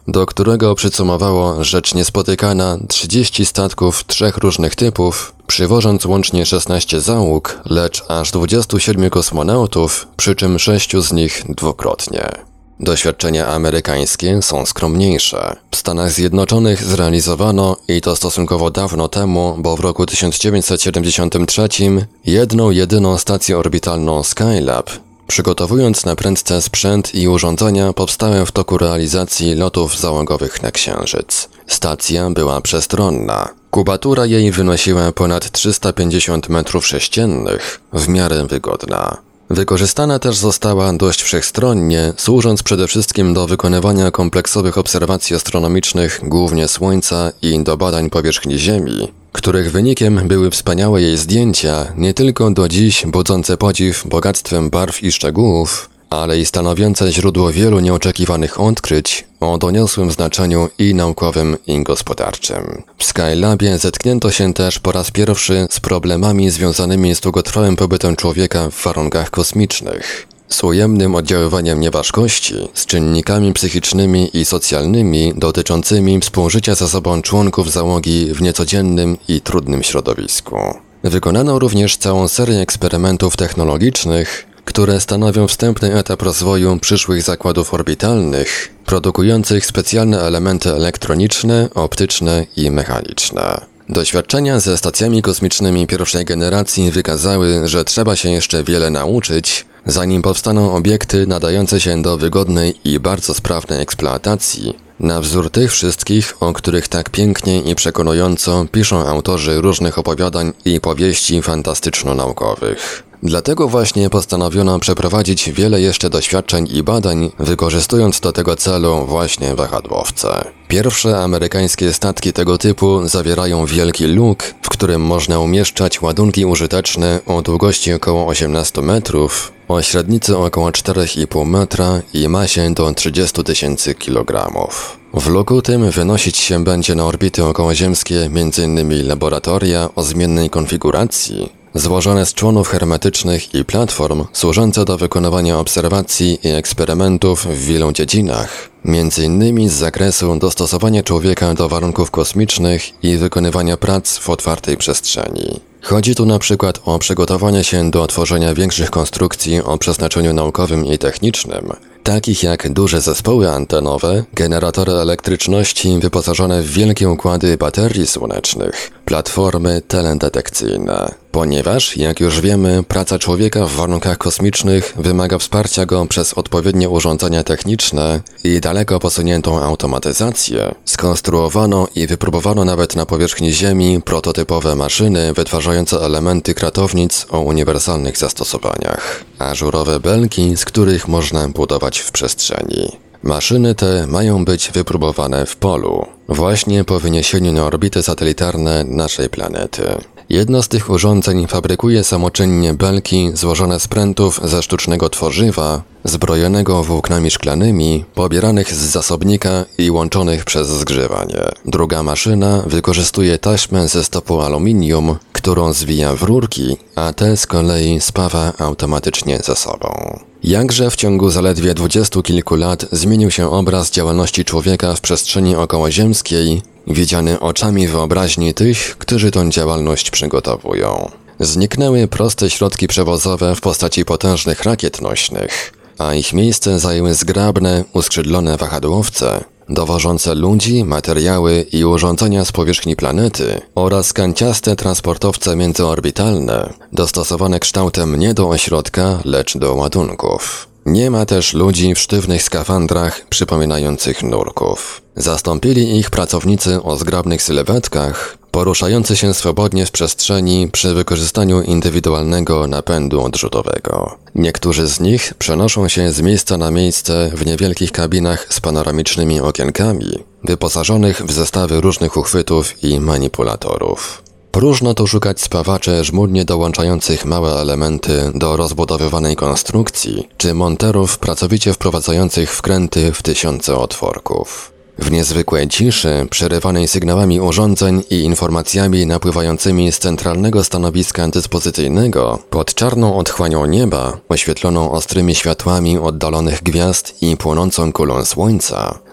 do którego przycumowało rzecz niespotykana trzydzieści statków trzech różnych typów, przywożąc łącznie szesnaście załóg, lecz aż dwudziestu siedmiu kosmonautów, przy czym sześciu z nich dwukrotnie. Doświadczenia amerykańskie są skromniejsze. W Stanach Zjednoczonych zrealizowano, i to stosunkowo dawno temu, bo w roku tysiąc dziewięćset siedemdziesiątym trzecim, jedną jedyną stację orbitalną Skylab, przygotowując na prędce sprzęt i urządzenia powstałe w toku realizacji lotów załogowych na Księżyc. Stacja była przestronna. Kubatura jej wynosiła ponad trzysta pięćdziesiąt metrów sześciennych, w miarę wygodna. Wykorzystana też została dość wszechstronnie, służąc przede wszystkim do wykonywania kompleksowych obserwacji astronomicznych głównie Słońca i do badań powierzchni Ziemi, których wynikiem były wspaniałe jej zdjęcia, nie tylko do dziś budzące podziw bogactwem barw i szczegółów, ale i stanowiące źródło wielu nieoczekiwanych odkryć o doniosłym znaczeniu i naukowym, i gospodarczym. W Skylabie zetknięto się też po raz pierwszy z problemami związanymi z długotrwałym pobytem człowieka w warunkach kosmicznych, z ujemnym oddziaływaniem nieważkości, z czynnikami psychicznymi i socjalnymi dotyczącymi współżycia ze sobą członków załogi w niecodziennym i trudnym środowisku. Wykonano również całą serię eksperymentów technologicznych, które stanowią wstępny etap rozwoju przyszłych zakładów orbitalnych, produkujących specjalne elementy elektroniczne, optyczne i mechaniczne. Doświadczenia ze stacjami kosmicznymi pierwszej generacji wykazały, że trzeba się jeszcze wiele nauczyć, zanim powstaną obiekty nadające się do wygodnej i bardzo sprawnej eksploatacji, na wzór tych wszystkich, o których tak pięknie i przekonująco piszą autorzy różnych opowiadań i powieści fantastyczno-naukowych. Dlatego właśnie postanowiono przeprowadzić wiele jeszcze doświadczeń i badań, wykorzystując do tego celu właśnie wahadłowce. Pierwsze amerykańskie statki tego typu zawierają wielki luk, w którym można umieszczać ładunki użyteczne o długości około osiemnastu metrów, o średnicy około czterech i pół metra i masie do trzydziestu tysięcy kilogramów. W luku tym wynosić się będzie na orbity okołoziemskie m.in. laboratoria o zmiennej konfiguracji, złożone z członów hermetycznych i platform służące do wykonywania obserwacji i eksperymentów w wielu dziedzinach, między innymi z zakresu dostosowania człowieka do warunków kosmicznych i wykonywania prac w otwartej przestrzeni. Chodzi tu na przykład o przygotowanie się do tworzenia większych konstrukcji o przeznaczeniu naukowym i technicznym, takich jak duże zespoły antenowe, generatory elektryczności wyposażone w wielkie układy baterii słonecznych, platformy teledetekcyjne. Ponieważ, jak już wiemy, praca człowieka w warunkach kosmicznych wymaga wsparcia go przez odpowiednie urządzenia techniczne i daleko posuniętą automatyzację, skonstruowano i wypróbowano nawet na powierzchni Ziemi prototypowe maszyny wytwarzające elementy kratownic o uniwersalnych zastosowaniach. Ażurowe belki, z których można budować w przestrzeni. Maszyny te mają być wypróbowane w polu, właśnie po wyniesieniu na orbity satelitarne naszej planety. Jedno z tych urządzeń fabrykuje samoczynnie belki złożone z prętów ze sztucznego tworzywa, zbrojonego włóknami szklanymi, pobieranych z zasobnika i łączonych przez zgrzewanie. Druga maszyna wykorzystuje taśmę ze stopu aluminium, którą zwija w rurki, a te z kolei spawa automatycznie ze sobą. Jakże w ciągu zaledwie dwudziestu kilku lat zmienił się obraz działalności człowieka w przestrzeni okołoziemskiej, widziany oczami wyobraźni tych, którzy tą działalność przygotowują. Zniknęły proste środki przewozowe w postaci potężnych rakiet nośnych, a ich miejsce zajęły zgrabne, uskrzydlone wahadłowce, dowożące ludzi, materiały i urządzenia z powierzchni planety oraz kanciaste transportowce międzyorbitalne, dostosowane kształtem nie do ośrodka, lecz do ładunków. Nie ma też ludzi w sztywnych skafandrach przypominających nurków. Zastąpili ich pracownicy o zgrabnych sylwetkach, poruszający się swobodnie w przestrzeni przy wykorzystaniu indywidualnego napędu odrzutowego. Niektórzy z nich przenoszą się z miejsca na miejsce w niewielkich kabinach z panoramicznymi okienkami, wyposażonych w zestawy różnych uchwytów i manipulatorów. Próżno tu szukać spawaczy żmudnie dołączających małe elementy do rozbudowywanej konstrukcji, czy monterów pracowicie wprowadzających wkręty w tysiące otworków. W niezwykłej ciszy, przerywanej sygnałami urządzeń i informacjami napływającymi z centralnego stanowiska dyspozycyjnego, pod czarną otchłanią nieba, oświetloną ostrymi światłami oddalonych gwiazd i płonącą kulą słońca,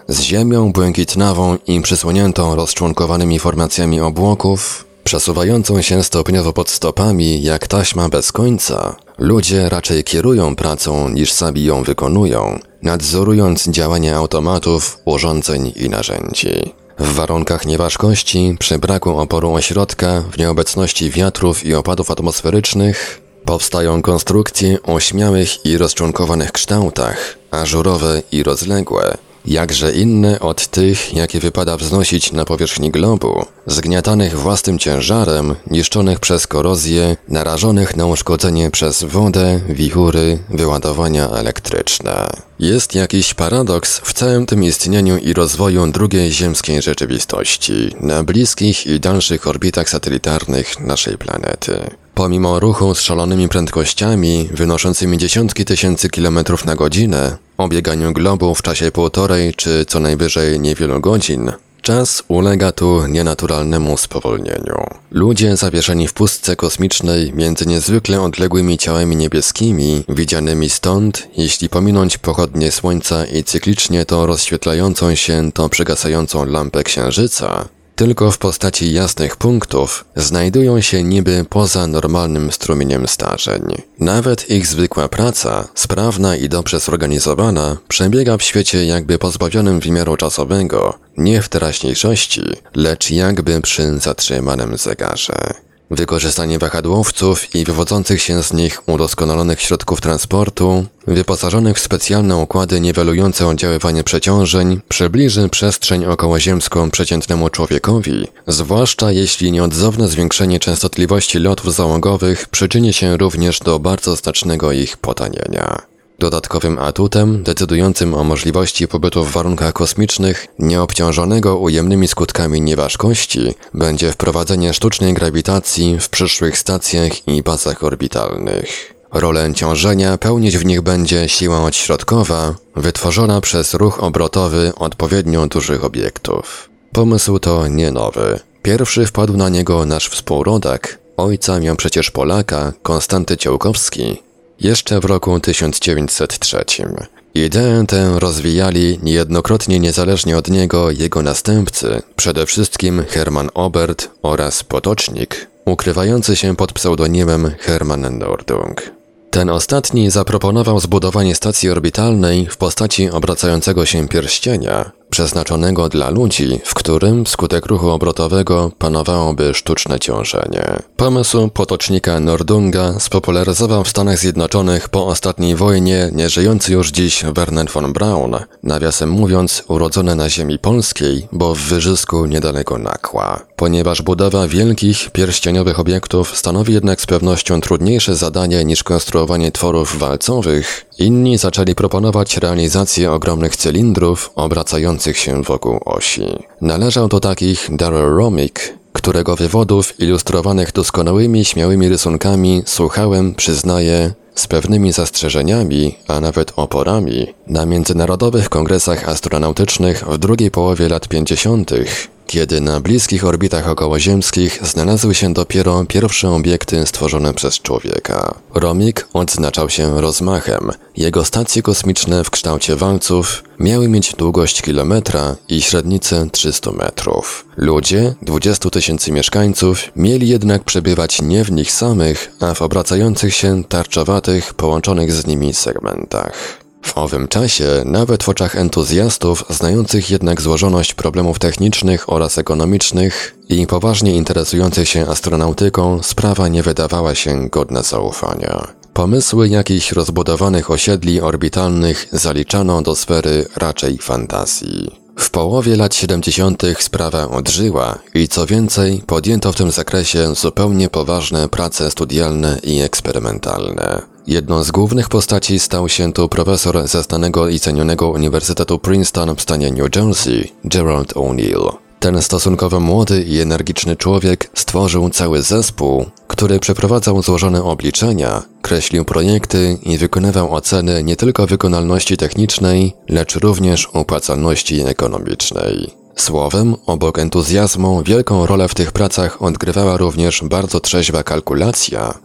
z ziemią błękitnawą i przysłoniętą rozczłonkowanymi formacjami obłoków, przesuwającą się stopniowo pod stopami jak taśma bez końca, ludzie raczej kierują pracą niż sami ją wykonują, nadzorując działanie automatów, urządzeń i narzędzi. W warunkach nieważkości, przy braku oporu ośrodka, w nieobecności wiatrów i opadów atmosferycznych, powstają konstrukcje o śmiałych i rozczłonkowanych kształtach, ażurowe i rozległe, jakże inne od tych, jakie wypada wznosić na powierzchni globu, zgniatanych własnym ciężarem, niszczonych przez korozję, narażonych na uszkodzenie przez wodę, wichury, wyładowania elektryczne. Jest jakiś paradoks w całym tym istnieniu i rozwoju drugiej ziemskiej rzeczywistości, na bliskich i dalszych orbitach satelitarnych naszej planety. Pomimo ruchu z szalonymi prędkościami, wynoszącymi dziesiątki tysięcy kilometrów na godzinę, o bieganiu globu w czasie półtorej czy co najwyżej niewielu godzin, czas ulega tu nienaturalnemu spowolnieniu. Ludzie zawieszeni w pustce kosmicznej między niezwykle odległymi ciałami niebieskimi, widzianymi stąd, jeśli pominąć pochodnie Słońca i cyklicznie to rozświetlającą się, to przygasającą lampę Księżyca, tylko w postaci jasnych punktów, znajdują się niby poza normalnym strumieniem zdarzeń. Nawet ich zwykła praca, sprawna i dobrze zorganizowana, przebiega w świecie jakby pozbawionym wymiaru czasowego, nie w teraźniejszości, lecz jakby przy zatrzymanym zegarze. Wykorzystanie wahadłowców i wywodzących się z nich udoskonalonych środków transportu, wyposażonych w specjalne układy niwelujące oddziaływanie przeciążeń, przybliży przestrzeń okołoziemską przeciętnemu człowiekowi, zwłaszcza jeśli nieodzowne zwiększenie częstotliwości lotów załogowych przyczyni się również do bardzo znacznego ich potanienia. Dodatkowym atutem, decydującym o możliwości pobytu w warunkach kosmicznych, nieobciążonego ujemnymi skutkami nieważkości, będzie wprowadzenie sztucznej grawitacji w przyszłych stacjach i bazach orbitalnych. Rolę ciążenia pełnić w nich będzie siła odśrodkowa, wytworzona przez ruch obrotowy odpowiednio dużych obiektów. Pomysł to nie nowy. Pierwszy wpadł na niego nasz współrodak, ojca miał przecież Polaka, Konstanty Ciołkowski, jeszcze w roku tysiąc dziewięćset trzecim. Ideę tę rozwijali niejednokrotnie niezależnie od niego jego następcy, przede wszystkim Hermann Oberth oraz Potocznik, ukrywający się pod pseudonimem Hermann Nordung. Ten ostatni zaproponował zbudowanie stacji orbitalnej w postaci obracającego się pierścienia, przeznaczonego dla ludzi, w którym wskutek ruchu obrotowego panowałoby sztuczne ciążenie. Pomysł Potocznika Nordunga spopularyzował w Stanach Zjednoczonych po ostatniej wojnie nieżyjący już dziś Wernher von Braun, nawiasem mówiąc urodzony na ziemi polskiej, bo w Wyżysku niedaleko Nakła. Ponieważ budowa wielkich, pierścieniowych obiektów stanowi jednak z pewnością trudniejsze zadanie niż konstruowanie tworów walcowych, inni zaczęli proponować realizację ogromnych cylindrów obracających się wokół osi. Należał do takich Darrell Romick, którego wywodów ilustrowanych doskonałymi, śmiałymi rysunkami słuchałem, przyznaję, z pewnymi zastrzeżeniami, a nawet oporami, na międzynarodowych kongresach astronautycznych w drugiej połowie lat pięćdziesiątych, kiedy na bliskich orbitach okołoziemskich znalazły się dopiero pierwsze obiekty stworzone przez człowieka. Romick odznaczał się rozmachem. Jego stacje kosmiczne w kształcie walców miały mieć długość kilometra i średnicę trzysta metrów. Ludzie, dwudziestu tysięcy mieszkańców, mieli jednak przebywać nie w nich samych, a w obracających się tarczowatych, połączonych z nimi segmentach. W owym czasie, nawet w oczach entuzjastów, znających jednak złożoność problemów technicznych oraz ekonomicznych i poważnie interesujących się astronautyką, sprawa nie wydawała się godna zaufania. Pomysły jakichś rozbudowanych osiedli orbitalnych zaliczano do sfery raczej fantazji. W połowie lat siedemdziesiątych sprawa odżyła i co więcej, podjęto w tym zakresie zupełnie poważne prace studialne i eksperymentalne. Jedną z głównych postaci stał się tu profesor ze znanego i cenionego Uniwersytetu Princeton w stanie New Jersey, Gerald O'Neill. Ten stosunkowo młody i energiczny człowiek stworzył cały zespół, który przeprowadzał złożone obliczenia, kreślił projekty i wykonywał oceny nie tylko wykonalności technicznej, lecz również opłacalności ekonomicznej. Słowem, obok entuzjazmu, wielką rolę w tych pracach odgrywała również bardzo trzeźwa kalkulacja,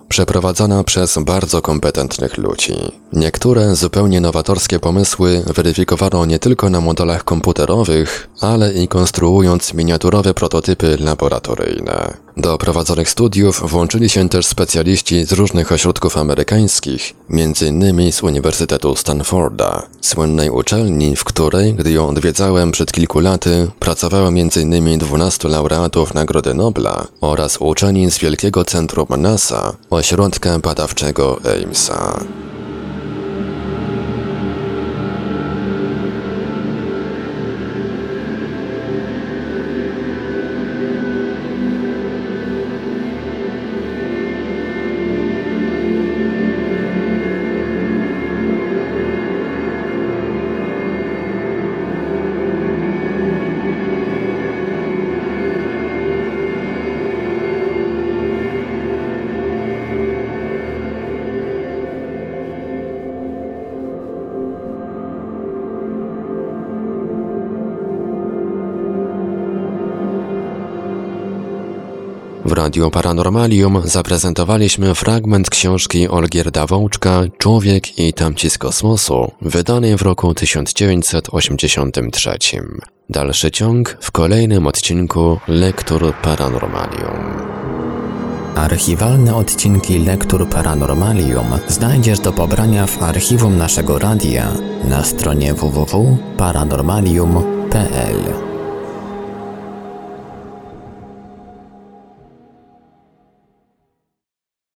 przeprowadzona przez bardzo kompetentnych ludzi. Niektóre zupełnie nowatorskie pomysły weryfikowano nie tylko na modelach komputerowych, ale i konstruując miniaturowe prototypy laboratoryjne. Do prowadzonych studiów włączyli się też specjaliści z różnych ośrodków amerykańskich, między innymi z Uniwersytetu Stanforda, słynnej uczelni, w której, gdy ją odwiedzałem przed kilku laty, pracowało między innymi dwunastu laureatów Nagrody Nobla oraz uczeni z Wielkiego Centrum NASA, ośrodka badawczego Amesa. W Radiu Paranormalium zaprezentowaliśmy fragment książki Olgierda Wołczka „Człowiek i tamci z kosmosu”, wydanej w roku tysiąc dziewięćset osiemdziesiątym trzecim. Dalszy ciąg w kolejnym odcinku Lektur Paranormalium. Archiwalne odcinki Lektur Paranormalium znajdziesz do pobrania w archiwum naszego radia na stronie w w w kropka paranormalium kropka p l.